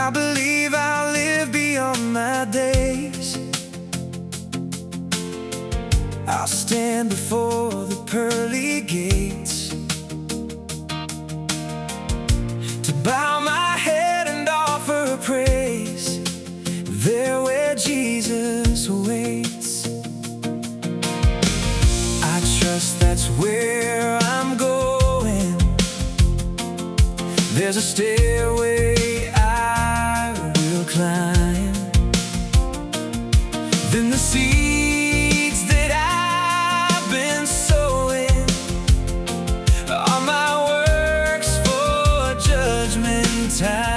I believe I'll live beyond my days. I'll stand before the pearly gates to bow my head and offer praise there where Jesus waits. I trust that's where I'm going. There's a stairway I will climb. Then the seeds that I've been sowing are my works for judgment time.